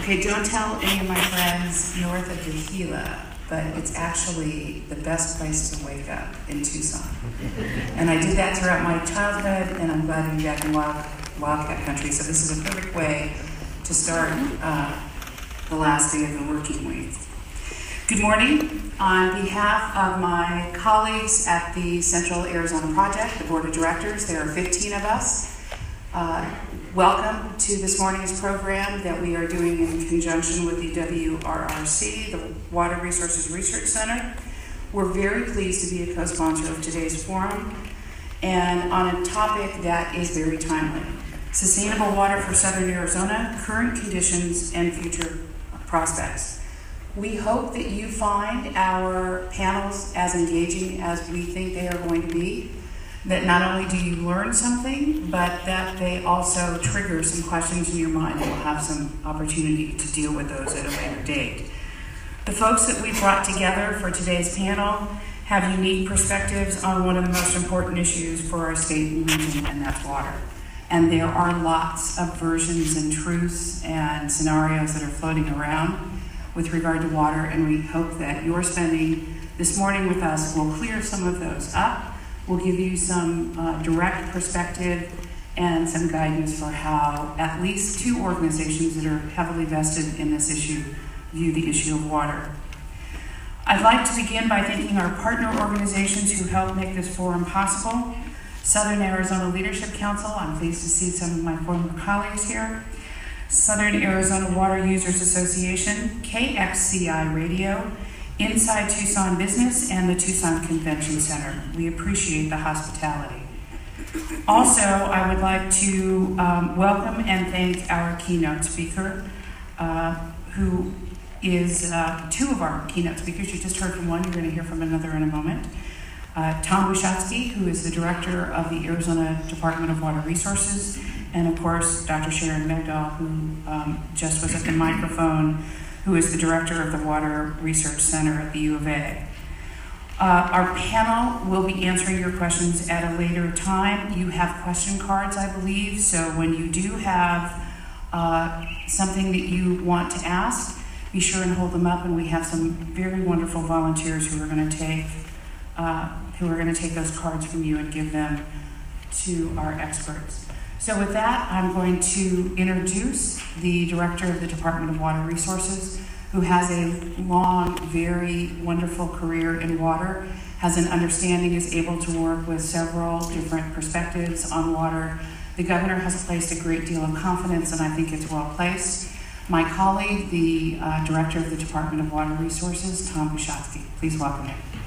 Okay, don't tell any of my friends north of the Gila, but it's actually the best place to wake up in Tucson. And I did that throughout my childhood, and I'm glad to be back in Wildcat country. So this is a perfect way to start the last day of the working week. Good morning. On behalf of my colleagues at the Central Arizona Project, the Board of Directors, there are 15 of us. Welcome to this morning's program that we are doing in conjunction with the WRRC, the Water Resources Research Center. We're very pleased to be a co-sponsor of today's forum and on a topic that is very timely. Sustainable water for Southern Arizona, current conditions and future prospects. We hope that you find our panels as engaging as we think they are going to be. That not only do you learn something, but that they also trigger some questions in your mind and we'll have some opportunity to deal with those at a later date. The folks that we brought together for today's panel have unique perspectives on one of the most important issues for our state and region, and that's water. And there are lots of versions and truths and scenarios that are floating around with regard to water, and we hope that your spending this morning with us will clear some of those up. We'll give you some direct perspective and some guidance for how at least two organizations that are heavily vested in this issue view the issue of water. I'd like to begin by thanking our partner organizations who helped make this forum possible. Southern Arizona Leadership Council, I'm pleased to see some of my former colleagues here. Southern Arizona Water Users Association, KXCI Radio, Inside Tucson Business, and the Tucson Convention Center. We appreciate the hospitality. Also, I would like to welcome and thank our keynote speaker, who is two of our keynote speakers. You just heard from one, you're going to hear from another in a moment. Tom Bushatsky, who is the director of the Arizona Department of Water Resources, and of course, Dr. Sharon Megdal, who just was at the microphone, who is the director of the Water Research Center at the U of A. Our panel will be answering your questions at a later time. You have question cards, I believe, so when you do have something that you want to ask, be sure and hold them up, and we have some very wonderful volunteers who are going to take those cards from you and give them to our experts. So with that, I'm going to introduce the director of the Department of Water Resources, who has a long, very wonderful career in water, has an understanding, is able to work with several different perspectives on water. The governor has placed a great deal of confidence, and I think it's well placed. My colleague, the director of the Department of Water Resources, Tom Bushatsky. Please welcome him.